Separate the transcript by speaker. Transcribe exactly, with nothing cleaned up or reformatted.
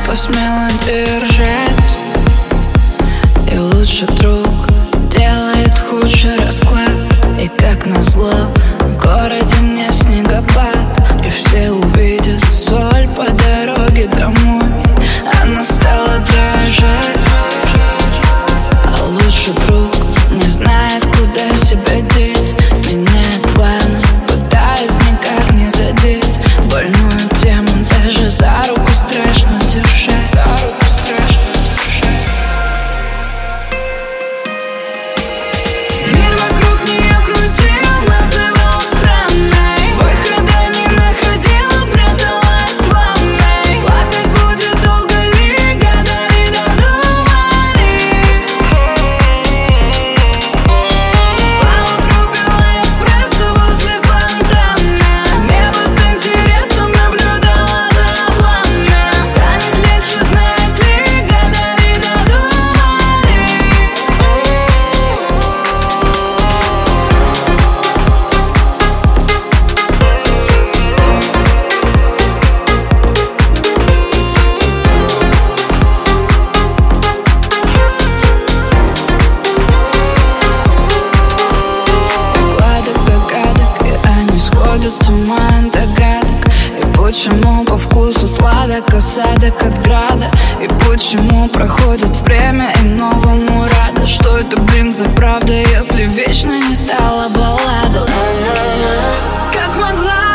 Speaker 1: посмела держать. И лучший друг делает худший расклад. И как назло в городе не снегопад, и все увидят соль по дороге домой. Она стала дрожать, а лучший друг не знает, куда себя деть. Меняет планы, пытаясь никак не задеть больную тему. Даже за руку страшно держать, за руку страшно держать. Мир вокруг нее крутил, называл странной, выхода не находила, пряталась в ванной. Плакать будет долго ли, гадали, додумали. Поутру пила эспрессо возле фонтана, небо с интересом наблюдала за плана. Станет легче, знает ли, гадали, додумали. Гладок догадок, и они сходят с ума от догадок. И почему по вкусу сладок осадок от града? И почему проходит время и новому рада? Что это, блин, за правда, если вечно не стала баллада? Как могла